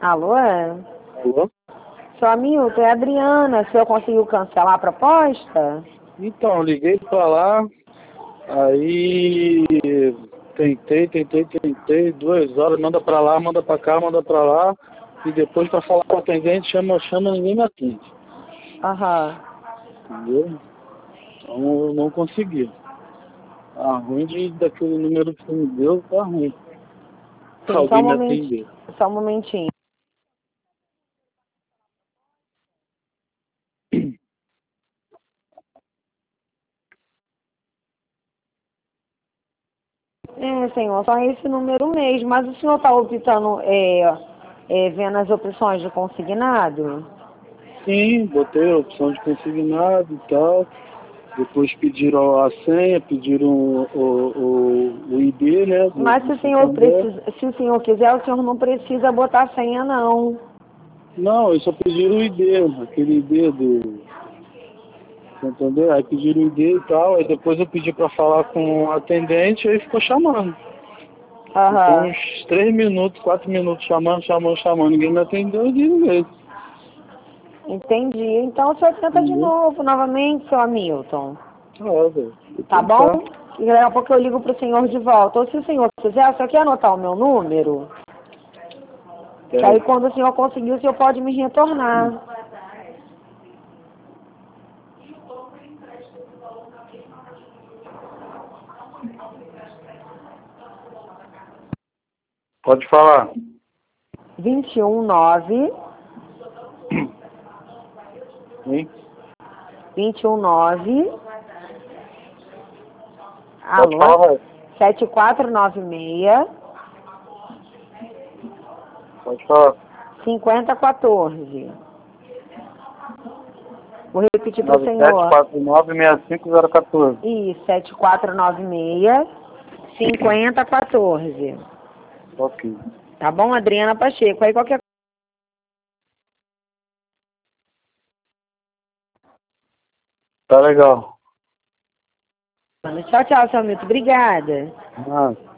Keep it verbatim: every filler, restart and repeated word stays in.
Alô? Alô? Seu Hamilton, é a Adriana. O senhor conseguiu cancelar a proposta? Então, liguei pra lá, aí tentei, tentei, tentei, duas horas, manda pra lá, manda pra cá, manda pra lá, e depois pra falar com o atendente, chama, chama, ninguém me atende. Aham. Entendeu? Então eu não consegui. Tá ruim de, daquele número que você me deu, tá ruim. Pra Sim, só um alguém me momentinho. atender. Só um momentinho. É, senhor, só esse número mesmo. Mas o senhor está optando, é, é, vendo as opções de consignado? Sim, botei a opção de consignado e tal. Depois pediram a senha, pediram o, o, o, o I D, né, do, Mas do se o senhor Santander. precisa, se o senhor quiser, o senhor não precisa botar senha, não. Não, eles só pediram o I D, aquele I D do Santander. Aí pediram o I D e tal, aí depois eu pedi pra falar com o atendente, aí ficou chamando. Ficou Aham. uns três minutos, quatro minutos chamando, chamando, chamando. Ninguém me atendeu e desliguei. Entendi. Então o senhor tenta de Entendeu? novo, novamente, seu Hamilton. Ah, velho, vou Tá bom? tentar. E daqui a pouco eu ligo pro senhor de volta. Ou se o senhor quiser, só quer anotar o meu número? Que aí Peraí. quando o senhor conseguir, o senhor pode me retornar. Pode falar. vinte e um, nove, Hein? vinte e um, nove, Pode alô? falar, vai. sete quatro nove seis, Pode falar. cinco zero um quatro. Vou repetir pro nove sete senhor. quatro nove seis cinco zero um quatro. Isso, sete quatro nove seis, cinco zero um quatro. Ok. Tá bom, Adriana Pacheco? Aí qualquer Tá legal. coisa. Tchau, tchau, seu Hamilton. Obrigada. Ah.